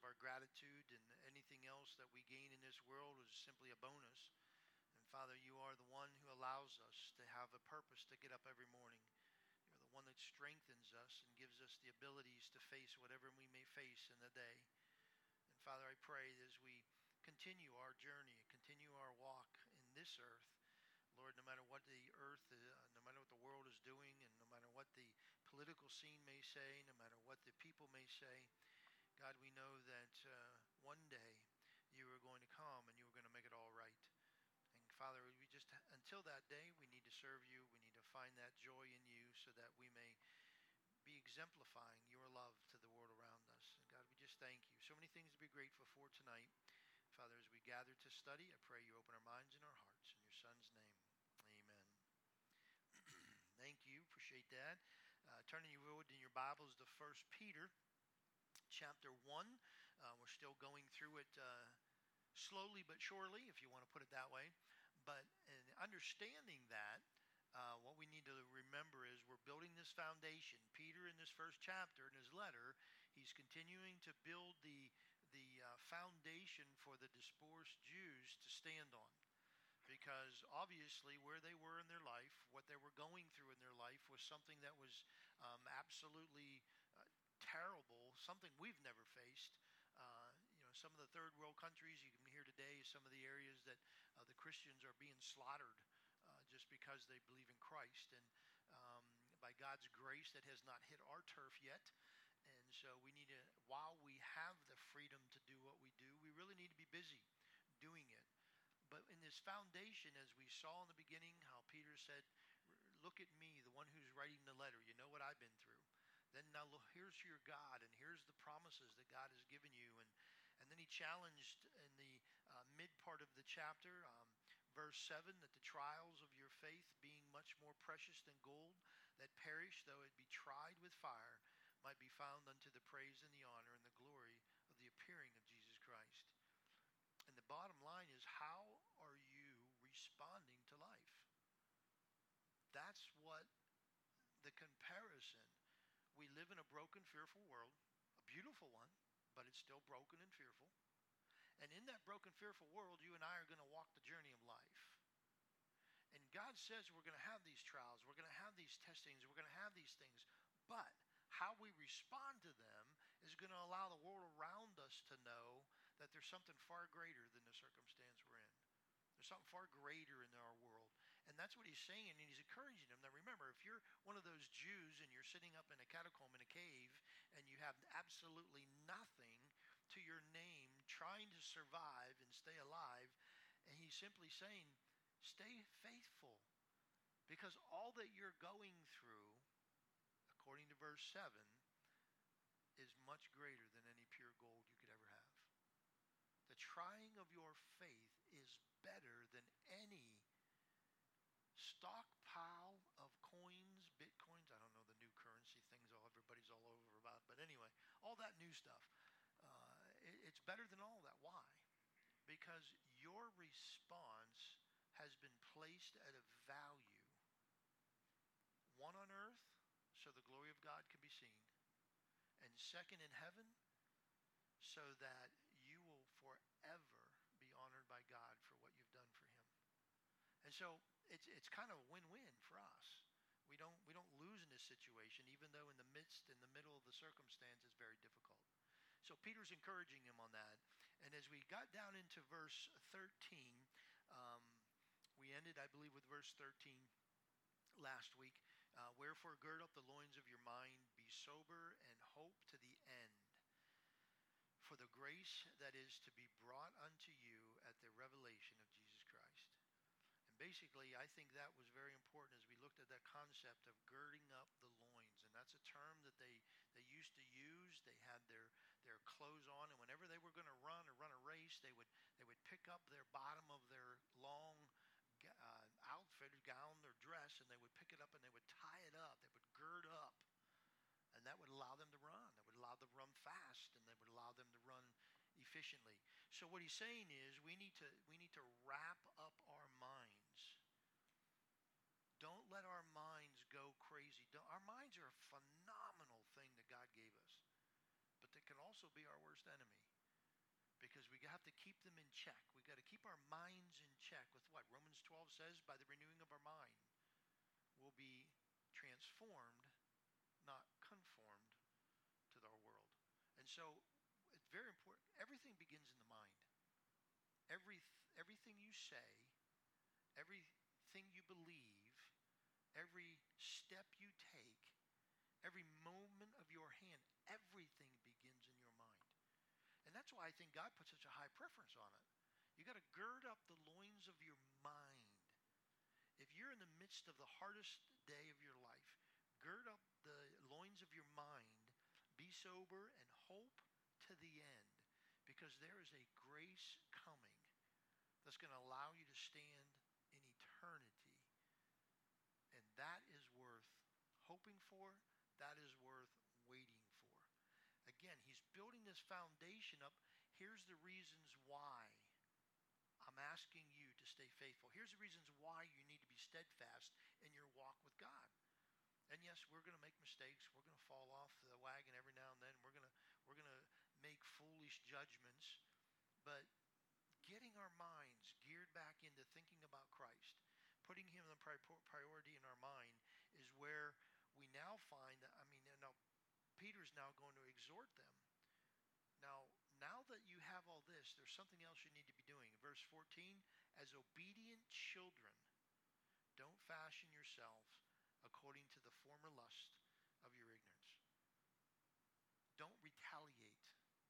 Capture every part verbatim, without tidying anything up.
our gratitude, and anything else that we gain in this world is simply a bonus. And Father, you are the one who allows us to have a purpose to get up every morning. You're the one that strengthens us and gives us the abilities to face whatever we may face in the day. And Father, I pray as we continue our journey, continue our walk in this earth, Lord, no matter what the earth, uh, no matter what the world is doing, and no matter what the political scene may say, no matter what the people may say, God, we know that uh, one day you are going to come and you are going to make it all right. And Father, we just, until that day, we need to serve you. We need to find that joy in you so that we may be exemplifying your love to the world around us. And God, we just thank you. So many things to be grateful for tonight. Father, as we gather to study, I pray you open our minds and our hearts. In your Son's name, amen. Thank you. Appreciate that. Uh, turning your wood in your Bibles to First Peter chapter one. Uh, we're still going through it uh, slowly but surely, if you want to put it that way. But in understanding that, uh, what we need to remember is we're building this foundation. Peter, in this first chapter, in his letter, he's continuing to build the the uh, foundation for the dispersed Jews to stand on. Because obviously where they were in their life, what they were going through in their life was something that was um, absolutely uh, terrible, something we've never faced. Uh, you know, some of the third world countries, you can hear today some of the areas that uh, the Christians are being slaughtered uh, just because they believe in Christ. And um, by God's grace, that has not hit our turf yet. And so we need to, while we have the freedom to do what we do, we really need to be busy doing it. But in this foundation, as we saw in the beginning, how Peter said, look at me, the one who's writing the letter. You know what I've been through. Then now look, here's your God, and here's the promises that God has given you. And, and then he challenged in the uh, mid part of the chapter, um, verse seven, that the trials of your faith, being much more precious than gold, that perish, though it be tried with fire, might be found unto the praise and the honor and the glory of the appearing of Jesus Christ. And the bottom line is, how are you responding to life? That's what the comparison. We live in a broken, fearful world, a beautiful one, but it's still broken and fearful. And in that broken, fearful world, you and I are going to walk the journey of life. And God says we're going to have these trials, we're going to have these testings, we're going to have these things, but how we respond to them is going to allow the world around us to know that there's something far greater than the circumstance we're in. There's something far greater in our world. And that's what he's saying, and he's encouraging them. Now remember, if you're one of those Jews and you're sitting up in a catacomb in a cave and you have absolutely nothing to your name, trying to survive and stay alive, and he's simply saying, stay faithful. Because all that you're going through, according to verse seven, is much greater than any pure gold you could ever have. The trying of your faith is better than any stockpile of coins, bitcoins. I don't know the new currency things all everybody's all over about, but anyway, all that new stuff. Uh, it, it's better than all that. Why? Because your response has been placed at a value. One on earth, so the glory of God can be seen. And second, in heaven, so that you will forever be honored by God for what you've done for him. And so it's it's kind of a win-win for us. We don't we don't lose in this situation, even though in the midst, in the middle of the circumstance, it's very difficult. So Peter's encouraging him on that. And as we got down into verse thirteen, um, we ended, I believe, with verse thirteen last week. Uh, Wherefore gird up the loins of your mind, be sober, and hope to the end for the grace that is to be brought unto you at the revelation of Jesus Christ. And basically, I think that was very important as we looked at that concept of girding up the loins. And that's a term that they, they used to use. They had their, their clothes on, and whenever they were going to run or run a race, they would they would pick up their bottom of their long uh, outfit, gown, or dress, and they would pick it up and they would tie it up. They would gird up. And that would allow them to run. That would allow them to run fast, and that would allow them to run efficiently. So what he's saying is we need to we need to wrap up our minds. Don't let our minds go crazy. Don't, our minds are a phenomenal thing that God gave us, but they can also be our worst enemy. because we have to keep them in check. We got to keep our minds in check with what Romans twelve says, by the renewing of our mind, we'll be transformed, not conformed to our world. And so it's very important. Everything begins in the mind. Every, everything you say, everything you believe, every step you take, every moment of your hand, everything begins in your mind. And that's why I think God put such a high preference on it. You got to gird up the loins of your mind. If you're in the midst of the hardest day of your life, gird up the loins of your mind, be sober, and hope to the end, because there is a grace coming that's going to allow you to stand in eternity. And that is worth hoping for. That is worth waiting for. Again, he's building this foundation up. Here's the reasons why I'm asking you to stay faithful. Here's the reasons why you need to be steadfast in your walk with God. And yes, we're going to make mistakes. We're going to fall off the wagon every now and then. We're going to we're going to make foolish judgments. But getting our minds geared back into thinking about Christ, putting him the priority in our mind, is where we now find that, I mean, now Peter's now going to exhort them. Now, now that you have all this, there's something else you need to be doing. Verse fourteen, as obedient children, don't fashion yourselves according to the former lust of your ignorance. Don't retaliate.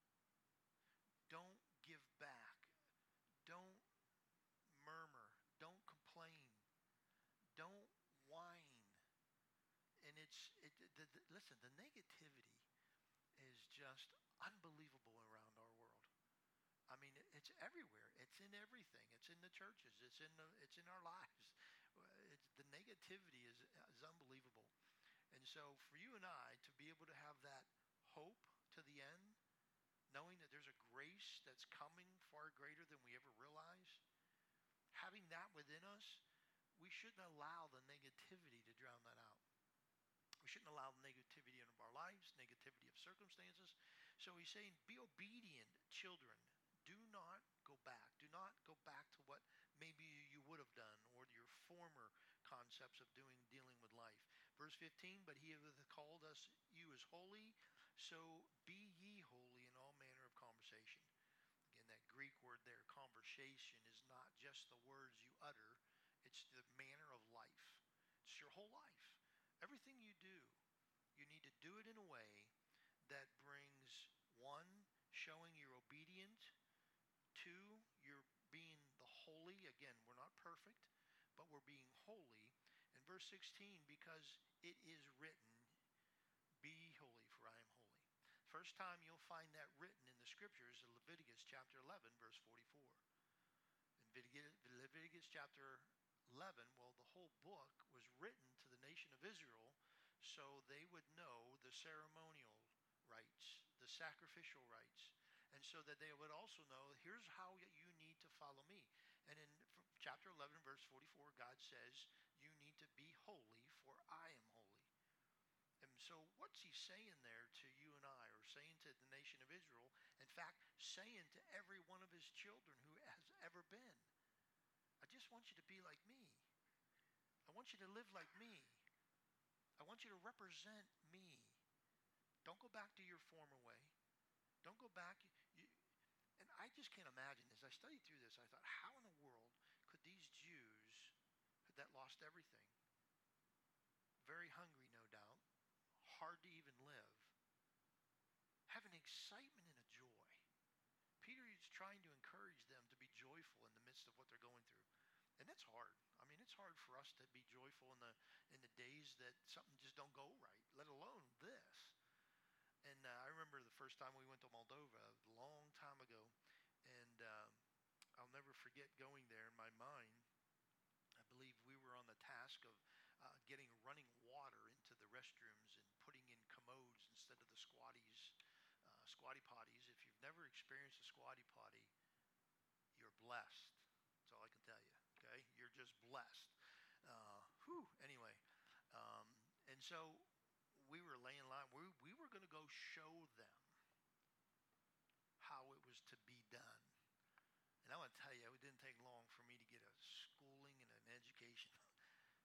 Don't give back. Don't murmur. Don't complain. Don't whine. And it's, it, the, the, listen, the negativity is just unbelievable around our world. I mean, it's everywhere. It's in everything. It's in the churches. It's in the, it's in our lives. It's, the negativity is, is unbelievable. And so for you and I to be able to have that hope to the end, knowing that there's a grace that's coming far greater than we ever realized, having that within us, we shouldn't allow the negativity to drown that out. We shouldn't allow negativity in our lives, negativity of circumstances. So he's saying, be obedient, children. Do not go back. Do not go back to what maybe you would have done, or your former concepts of doing, dealing with life. Verse fifteen, but he hath called us, you as holy, so be ye holy in all manner of conversation. Again, that Greek word there, conversation, is not just the words you utter. It's the manner of life. It's your whole life. Everything you do, you need to do it in a way that brings, one, showing you're obedient. Two, you're being the holy. Again, we're not perfect, but we're being holy. In verse sixteen, because it is written, be holy, for I am holy. First time you'll find that written in the scriptures is Leviticus chapter eleven, verse forty-four. In Leviticus chapter eleven, well, the whole book was written to the nation of Israel so they would know the ceremonial rites, the sacrificial rites, and so that they would also know, here's how you need to follow me. And in chapter eleven, verse forty-four, God says, you need to be holy, for I am holy. And so what's he saying there to you and I, or saying to the nation of Israel? In fact, saying to every one of his children who has ever been, I just want you to be like me. I want you to live like me. I want you to represent me. Don't go back to your former way. Don't go back. You, and I just can't imagine, as I studied through this, I thought, how in the world could these Jews that lost everything, very hungry, no doubt, hard to even live, have an excitement and a joy? Peter is trying to encourage them to be joyful in the midst of what they're going through. And that's hard. I mean, it's hard for us to be joyful in the in the days that something just don't go right, let alone this. And uh, I remember the first time we went to Moldova a long time ago, and uh, I'll never forget going there. In my mind, I believe we were on the task of uh, getting running water into the restrooms and putting in commodes instead of the squatties, uh, squatty potties. If you've never experienced a squatty potty, you're blessed. That's all I can tell you. Okay, you're just blessed. Uh, whew. Anyway, um, and so we were laying line. We we were going to go show them how it was to be done.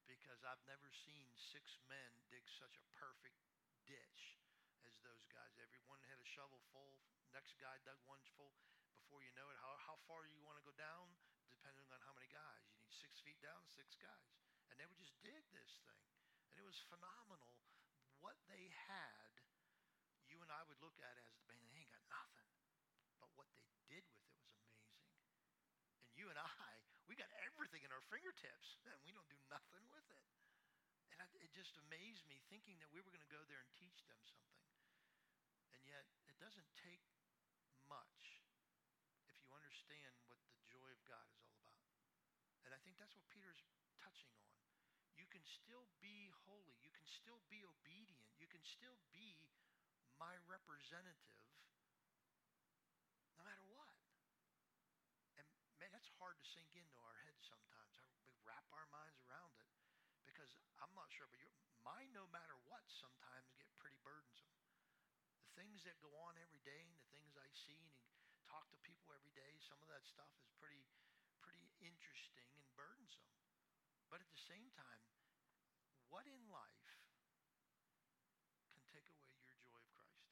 because I've never seen six men dig such a perfect ditch as those guys. Everyone had a shovel full. Next guy dug one full. Before you know it, how, how far you want to go down, depending on how many guys. You need six feet down, six guys. And they would just dig this thing. And it was phenomenal. What they had, you and I would look at as, man, they ain't got nothing. But what they did with it was amazing. And you and I, we got everything in our fingertips, and we don't do nothing with it. And I, it just amazed me thinking that we were going to go there and teach them something. And yet, it doesn't take much if you understand what the joy of God is all about. And I think that's what Peter's touching on. You can still be holy. You can still be obedient. You can still be my representative no matter what. And man, that's hard to sink into our heads sometimes. We wrap our minds around it because I'm not sure, but your, my no matter what sometimes get pretty burdensome. The things that go on every day and the things I see and talk to people every day, some of that stuff is pretty, pretty interesting and burdensome. But at the same time, what in life can take away your joy of Christ?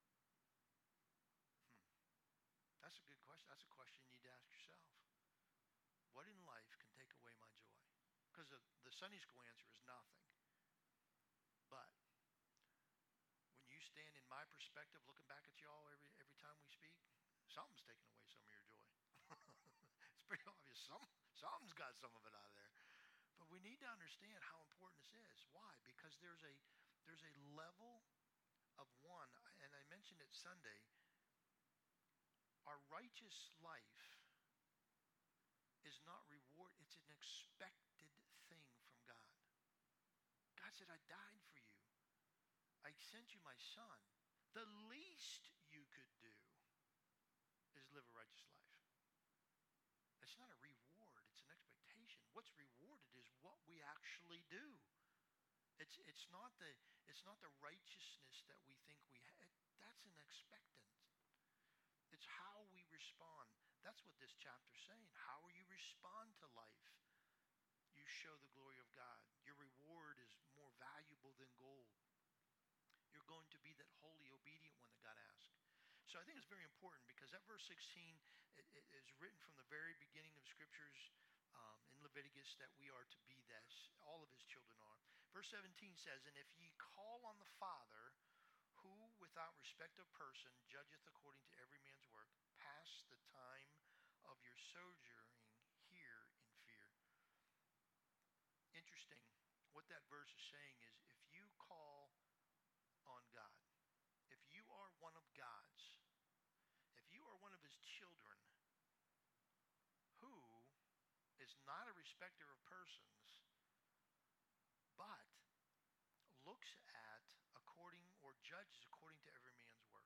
Hmm. That's a good question. That's a question you need to ask yourself. What in life can take away my joy? Because the, the Sunday school answer is nothing. But when you stand in my perspective, looking back at y'all every every time we speak, something's taking away some of your joy. It's pretty obvious. Some something's got some of it out of there. But we need to understand how important this is. Why? Because there's a there's a level of one, and I mentioned it Sunday. Our righteous life is not reward. It's an expected thing from God. God said, I died for you. I sent you my son. The least you could do is live a righteous life. It's not a reward. It's an expectation. What's rewarded is what we actually do. It's it's not the it's not the righteousness that we think we have. That's an expectant. It's how we respond. That's what this chapter's saying. How you respond to life, you show the glory of God. Your reward is more valuable than gold. You're going to be that holy, obedient one that God asked. So I think it's very important because that verse sixteen it, it is written from the very beginning of Scriptures um, in Leviticus that we are to be that. All of his children are. Verse seventeen says, and if ye call on the Father, who without respect of person judgeth according to every man's work, pass the time of your sojourning here in fear. Interesting. What that verse is saying is if you call on God, if you are one of God's, if you are one of his children, who is not a respecter of persons, but looks at according or judges according to every man's work.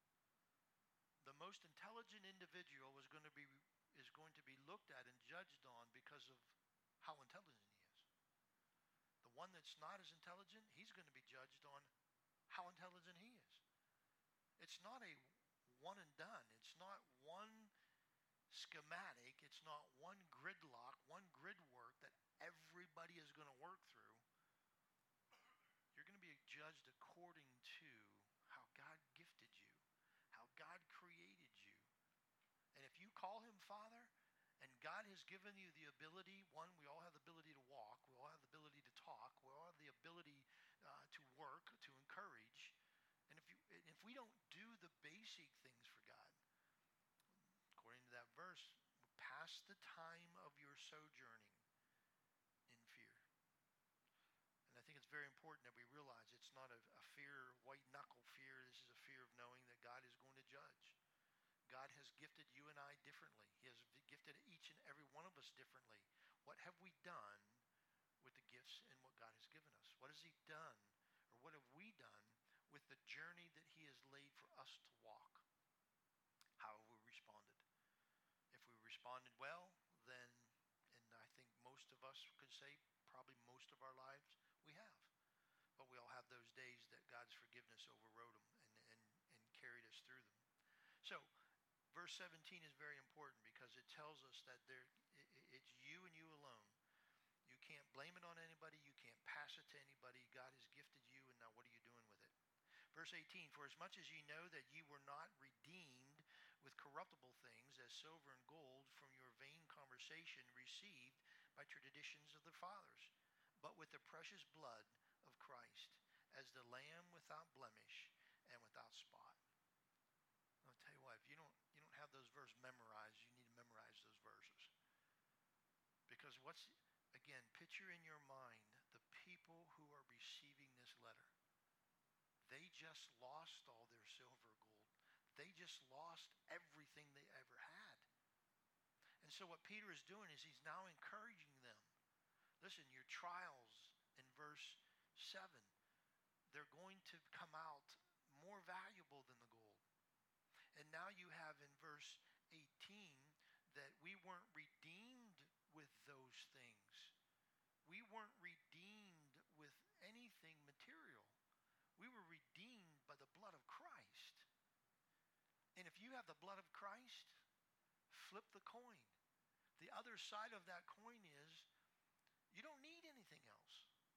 The most intelligent individual is going to be is going to be looked at and judged on because of how intelligent he is. The one that's not as intelligent, he's going to be judged on how intelligent he is. It's not a one and done. It's not one schematic. It's not one gridlock, one grid work that everybody is going to work through. You're going to be judged according to how God gifted you, how God created you. And if you call him Father, and God has given you the ability, one, we all have the ability to walk, we all have the ability to talk, we all have the ability uh, to work, to encourage. And if you, if we don't do the basic things for God, according to that verse, pass the time of your sojourning in fear. And I think it's very important that we realize it's not a, a fear, white knuckle fear. This is a fear of knowing that God is going to judge. God has gifted you and I differently. He has gifted each and every one of us differently. What have we done with the gifts and what God has given us? What has he done, or what have we done with the journey that he has laid for us to walk? How have we responded? If we responded well, then, and I think most of us could say probably most of our lives we have. But we all have those days that God's forgiveness overrode them and, and, and carried us through them. So, verse seventeen is very important because it tells us that there, it, it's you and you alone. You can't blame it on anybody. You can't pass it to anybody. God has gifted you, and now what are you doing with it? Verse eighteen, for as much as ye know that ye were not redeemed with corruptible things, as silver and gold, from your vain conversation received by traditions of the fathers, but with the precious blood of Christ, as the Lamb without blemish and without spot. I'll tell you what, if you don't you don't have those verses memorized, you need to memorize those verses. Because what's, again, picture in your mind the people who are receiving this letter. They just lost all their silver, gold. They just lost everything they ever had. And so what Peter is doing is he's now encouraging them. Listen, your trials in verse seven, they're going to come out more valuable than the gold. And now you have in verse eighteen that we weren't redeemed with those things. We weren't redeemed with anything material. We were redeemed by the blood of Christ. And if you have the blood of Christ, flip the coin. The other side of that coin is you don't need anything else.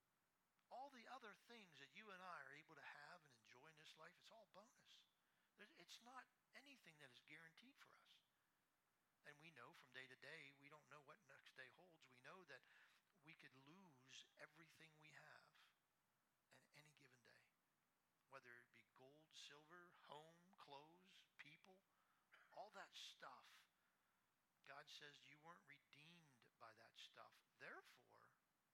All the other things that you and I are able to have and enjoy in this life, it's all bonus. It's not anything that is guaranteed for us. And we know from day to day, we don't know what next day holds. We know that we could lose everything we have at any given day. Whether it be gold, silver, home, clothes, people, all that stuff. God says you weren't redeemed by that stuff. Therefore,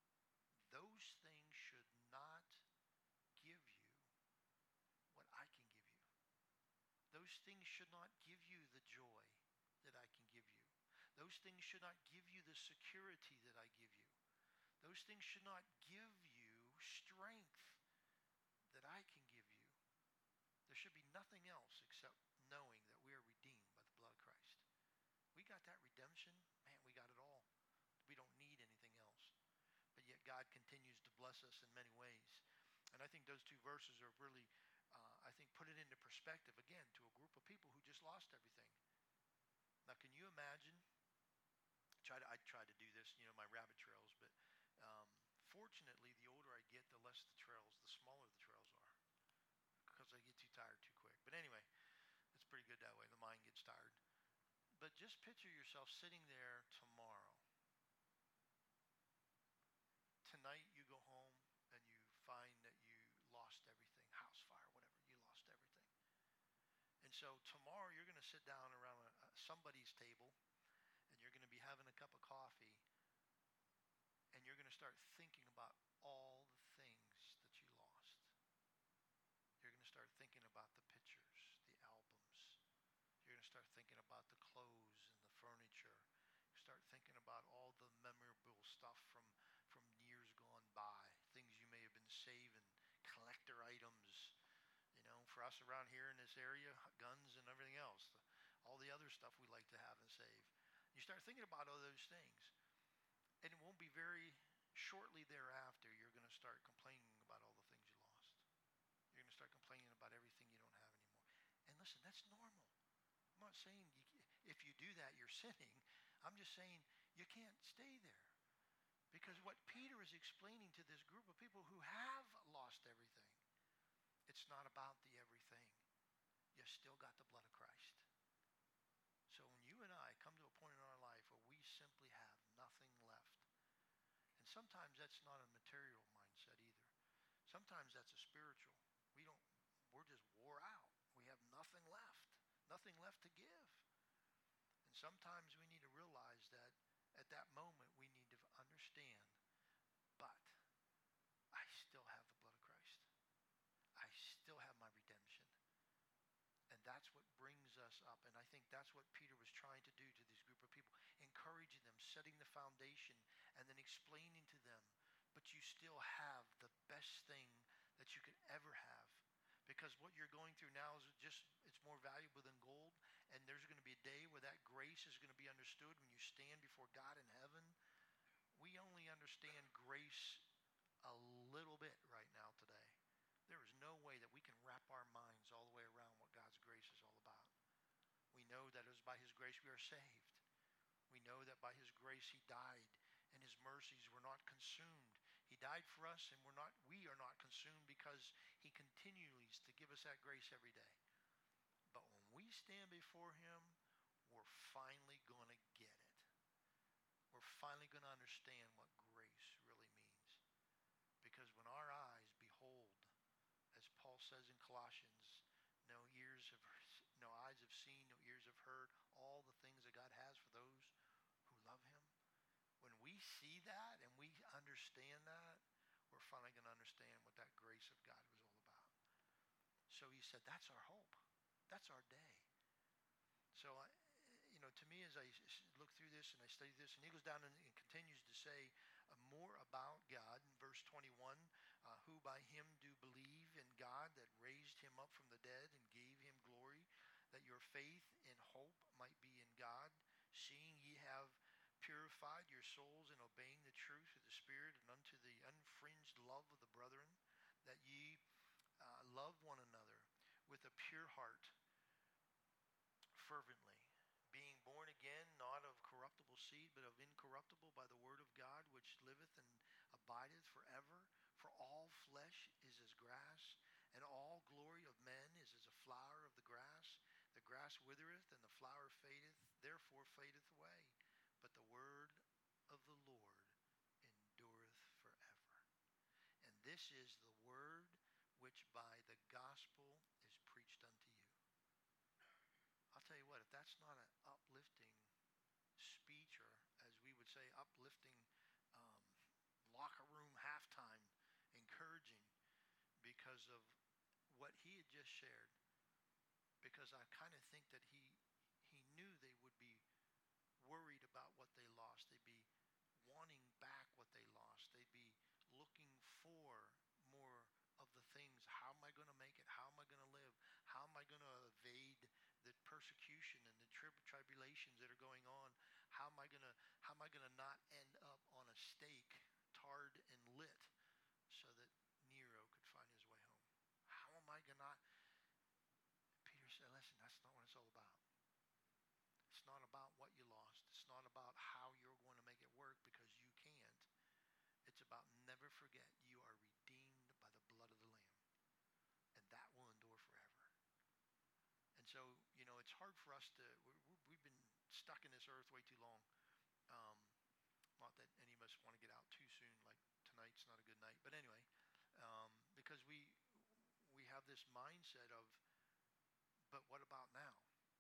those things should not give you what I can give you. Those things should not give you the joy that I can give you. Those things should not give you the security that I give you. Those things should not give you strength that I can give you. There should be nothing else except knowing that we are redeemed by the blood of Christ. We got that redemption. Man, we got it all. We don't need anything else. But yet God continues to bless us in many ways. And I think those two verses are really, uh, I think, put it into perspective, again, to a group of people who just lost everything. Now, can you imagine? Try to, I try to do this, you know, my rabbit trails, but um, fortunately, the older I get, the less the trails, the smaller the trails are, because I get too tired too quick. But anyway, it's pretty good that way. The mind gets tired. But just picture yourself sitting there tomorrow. Tonight you go home and you find that you lost everything, house fire, whatever, you lost everything. And so tomorrow you're going to sit down around a, a, somebody's table, and you're going to be having a cup of coffee, and you're going to start thinking about all the things that you lost. You're going to start thinking about the pictures, the albums. You're going to start thinking about the clothes and the furniture. You start thinking about all the memorable stuff from, from years gone by, things you may have been saving, collector items. You know, for us around here in this area, guns and everything else, all the other stuff we like to have and save. You start thinking about all those things, and it won't be very shortly thereafter you're going to start complaining about all the things you lost. You're going to start complaining about everything you don't have anymore. And listen, that's normal. I'm not saying you, if you do that, you're sinning. I'm just saying you can't stay there. Because what Peter is explaining to this group of people who have lost everything, it's not about the everything. You still got the blood of Christ. So when you and I come to a point in our life where we simply have nothing left, and sometimes that's not a material mindset either. Sometimes that's a spiritual. We don't, we're just wore out. We have nothing left, nothing left to give. And sometimes we need to realize that at that moment we need to understand, but I still have the blood of Christ. I still have my redemption. And that's what brings us up. And I think that's what Peter was trying to do to this group of people, encouraging them, setting the foundation, and then explaining to them, but you still have the best thing that you could ever have. Because what you're going through now is just, it's more valuable than gold. And there's going to be a day where that grace is going to be understood when you stand before God in heaven. We only understand grace a little bit right now today. There is no way that we can wrap our minds all the way around what God's grace is all about. We know that it was by his grace we are saved. We know that by his grace he died, and his mercies, we're not consumed. He died for us, and we're not, we are not consumed because he continues to give us that grace every day. But when we stand before him, we're finally going to get it. We're finally going to understand what grace really means. Because when our eyes behold, as Paul says in Colossians, no ears have, no eyes have seen, no ears have heard, all the things that God has for those who love him. When we see that and we understand that, we're finally going to understand what that grace of God was all about. So he said, that's our hope. That's our day. So, I, you know, to me, as I look through this and I study this, and he goes down and, and continues to say uh, more about God in verse twenty-one, uh, who by him do believe in God that raised him up from the dead and gave him glory, that your faith and hope might be in God, seeing ye have purified your souls in obeying the truth of the Spirit and unto the unfringed love of the brethren, that ye uh, love one another with a pure heart, fervently, being born again, not of corruptible seed, but of incorruptible, by the word of God, which liveth and abideth forever. For all flesh is as grass, and all glory of men is as a flower of the grass. The grass withereth, and the flower fadeth, therefore fadeth away. But the word of the Lord endureth forever. And this is the word which by the gospel is preached unto you. I'll tell you what, if that's not an uplifting speech, or as we would say, uplifting um, locker room halftime encouraging because of what he had just shared, because I kind of think that he he knew they would be worried about what they lost. They'd be wanting back what they lost. They'd be looking for more of the things. How am I going to make it? How am I going to live? How am I going to evade the persecution and the tri- tribulations that are going on? How am I going to how am I going to not end up on a stake, tarred and lit, so that Nero could find his way home? How am I going to not? Peter said, listen, that's not what it's all about. It's not about what you lost. It's not about how you're going to make it work, because you can't. It's about never forget you are redeemed by the blood of the Lamb. And that will endure forever. And so, you know, it's hard for us to, we're, we've been stuck in this earth way too long. Um, not that any of us want to get out too soon, like tonight's not a good night. But anyway, um, because we we have this mindset of, but what about now?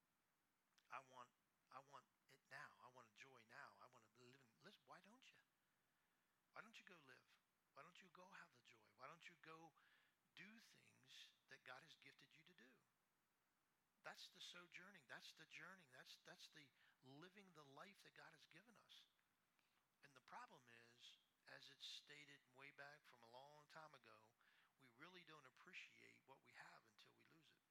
I want I want it now. I want to joy now. I want to live in, listen, why don't you? Why don't you go live? Why don't you go have the joy? Why don't you go do things that God has gifted you to do? That's the sojourning. That's the journey. That's that's the living the life that God has given us. And the problem is, as it's stated way back from a long time ago, we really don't appreciate what we have until we lose it.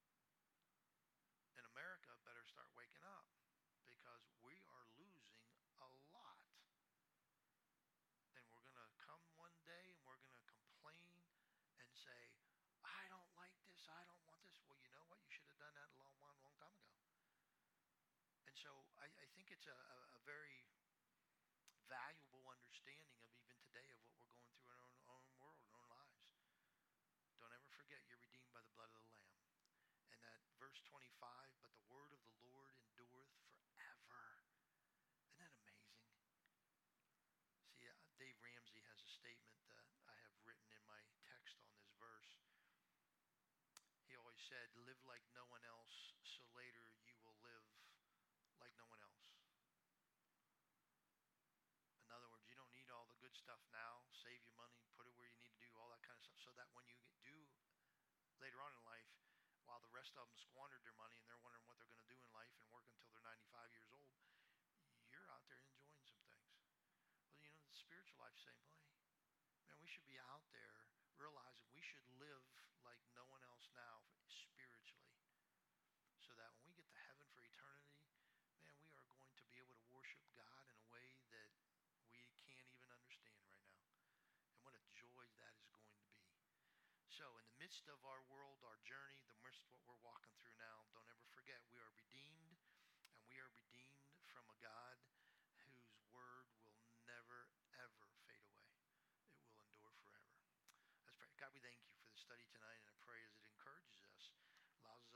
And America better start waking up, because we are losing a lot. And we're going to come one day and we're going to complain and say, I don't like this, I don't want this. Well, you know what? You should have done that a long, long, long time ago. And so I, I think it's a, a, a very valuable understanding of even today of what we're going through in our own, own world, in our own lives. Don't ever forget you're redeemed by the blood of the Lamb. And that verse twenty-five, but the word of the Lord endureth forever. Isn't that amazing? See, uh, Dave Ramsey has a statement that I have written in my text on this verse. He always said, live like no one else, so later you will live like no one else. In other words, you don't need all the good stuff now. Save your money, put it where you need to do, all that kind of stuff, so that when you get, do later on in life, while the rest of them squandered their money and they're wondering what they're going to do in life and work until they're ninety-five years old, you're out there enjoying some things. Well, you know, the spiritual life, same way. Man, we should be out there realizing we should live like no one else now spiritually, so that when we get to heaven for eternity, man, we are going to be able to worship God in a way that we can't even understand right now. And what a joy that is going to be. So in the midst of our world, our journey, the midst of what we're walking through now, don't ever forget we are redeemed, and we are redeemed from a God whose word will never,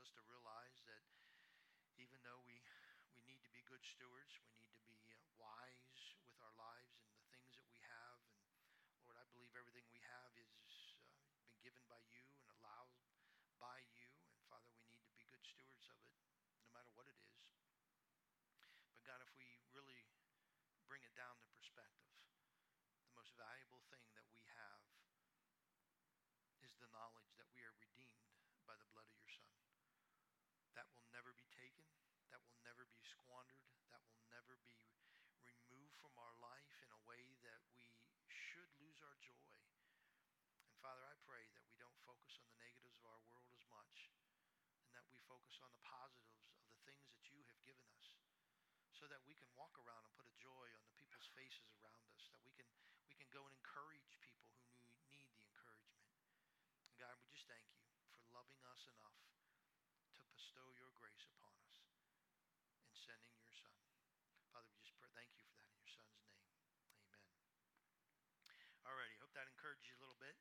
us to realize that even though we we need to be good stewards, we need to be uh, wise with our lives and the things that we have. And Lord, I believe everything we have is uh, been given by you and allowed by you. And Father, we need to be good stewards of it, no matter what it is. But God, if we really bring it down to perspective, the most valuable thing that we have is the knowledge that we are redeemed by the blood of your Son. That will never be taken. That will never be squandered. That will never be removed from our life in a way that we should lose our joy. And Father, I pray that we don't focus on the negatives of our world as much, and that we focus on the positives of the things that you have given us, so that we can walk around and put a joy on the people's faces around us, that we can we can go and encourage people who need the encouragement. And God, we just thank you for loving us enough to bestow your grace upon us and sending your Son. Father, we just pray, thank you for that in your Son's name. Amen. Alrighty, hope that encouraged you a little bit.